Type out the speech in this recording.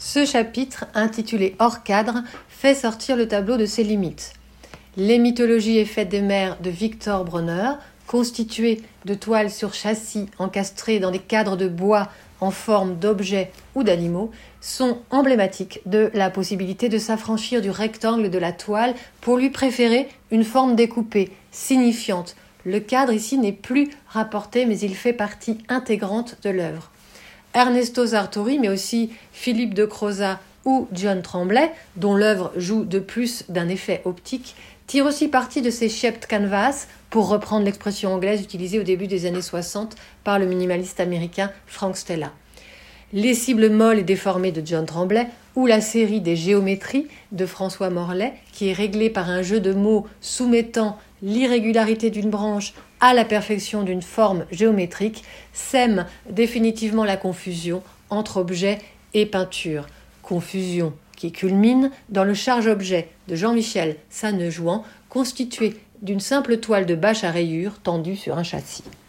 Ce chapitre, intitulé Hors cadre, fait sortir le tableau de ses limites. Les mythologies éphémères de Victor Bronner, constituées de toiles sur châssis encastrées dans des cadres de bois en forme d'objets ou d'animaux, sont emblématiques de la possibilité de s'affranchir du rectangle de la toile pour lui préférer une forme découpée, signifiante. Le cadre ici n'est plus rapporté, mais il fait partie intégrante de l'œuvre. Ernesto Sartori, mais aussi Philippe de Crozat ou John Tremblay, dont l'œuvre joue de plus d'un effet optique, tirent aussi parti de ces shaped canvas, pour reprendre l'expression anglaise utilisée au début des années 60 par le minimaliste américain Frank Stella. Les cibles molles et déformées de John Tremblay ou la série des géométries de François Morlet, qui est réglée par un jeu de mots soumettant l'irrégularité d'une branche à la perfection d'une forme géométrique, sème définitivement la confusion entre objet et peinture. Confusion qui culmine dans le charge-objet de Jean-Michel Sannejouan, constitué d'une simple toile de bâche à rayures tendue sur un châssis.